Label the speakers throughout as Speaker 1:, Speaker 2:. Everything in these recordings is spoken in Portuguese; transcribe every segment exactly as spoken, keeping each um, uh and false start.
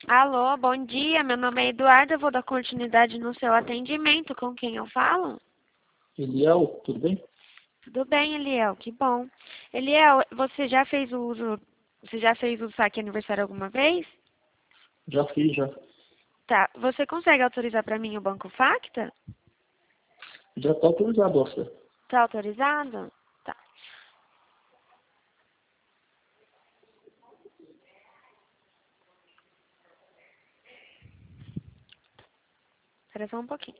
Speaker 1: Alô, bom dia. Meu nome é Eduardo. Eu vou dar continuidade no seu atendimento. Com quem eu falo?
Speaker 2: Eliel, tudo bem?
Speaker 1: Tudo bem, Eliel. Que bom. Eliel, você já fez o uso... Você já fez o saque aniversário alguma vez?
Speaker 2: Já fiz, já.
Speaker 1: Tá. Você consegue autorizar para mim o Banco Facta?
Speaker 2: Já está autorizado, Oscar.
Speaker 1: Tá autorizado? Tá. Espera só um pouquinho.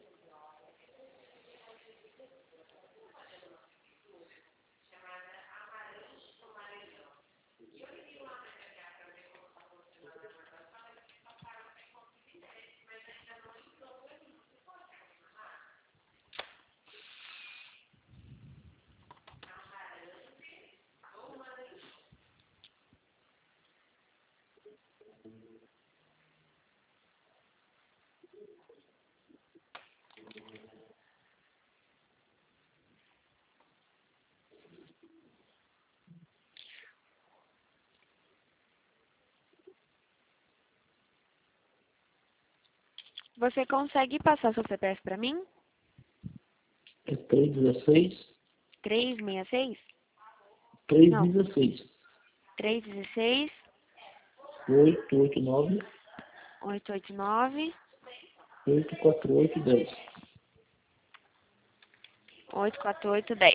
Speaker 1: Você consegue passar seu C P F para mim?
Speaker 2: É três dezesseis,
Speaker 1: três seis seis?
Speaker 2: três
Speaker 1: Não.
Speaker 2: dezesseis,
Speaker 1: três um seis,
Speaker 2: oito oito nove,
Speaker 1: oito oito nove,
Speaker 2: oito quatro oito, dez.
Speaker 1: oito quatro oito, dez.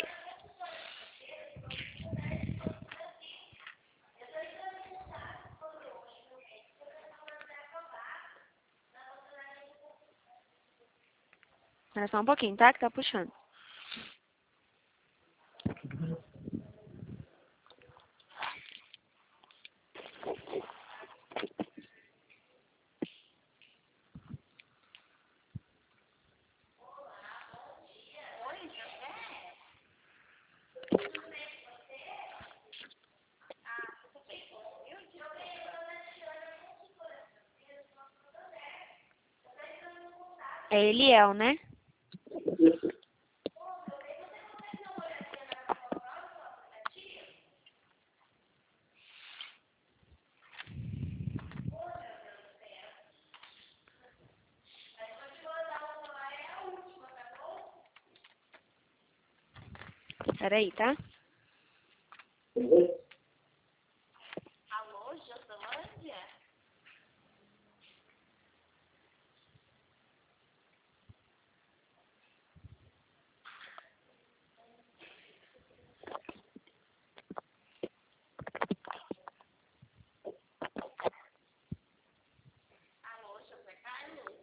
Speaker 1: Espera só um pouquinho, tá? Que tá puxando. É Eliel, né? Peraí, tá? Alô, Jocelândia? Alô, José Carlos?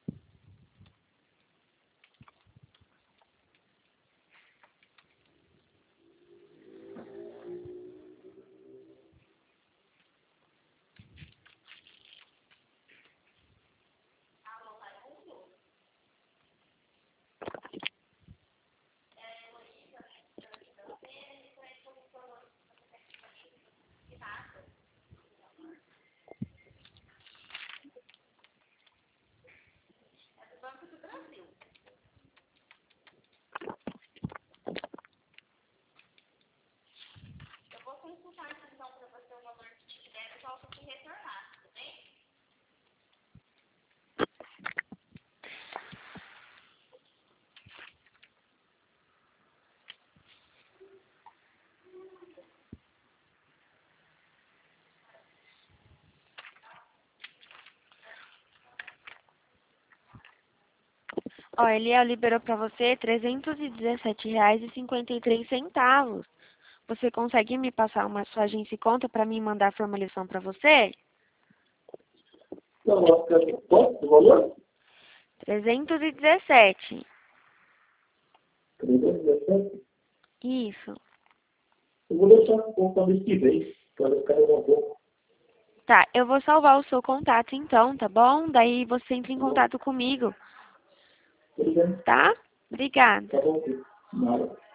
Speaker 1: Banco do Brasil. Eu vou consultar então para você o valor que te der e volto te retornar, tudo bem? Ó, Eliel liberou para você trezentos e dezessete reais e cinquenta e três centavos. Você consegue me passar uma sua agência e conta para mim mandar a formalização para você?
Speaker 2: Não, Oscar, quanto o valor?
Speaker 1: trezentos e dezessete.
Speaker 2: trezentos e dezessete.
Speaker 1: Isso.
Speaker 2: Eu vou deixar um pouco para mês que vem, para descarregar um pouco.
Speaker 1: Tá, eu vou salvar o seu contato então, tá bom? Daí você entra em
Speaker 2: Tá bom?
Speaker 1: contato comigo,
Speaker 2: Tudo bem?
Speaker 1: tá? Obrigada.
Speaker 2: Tá bom, nada.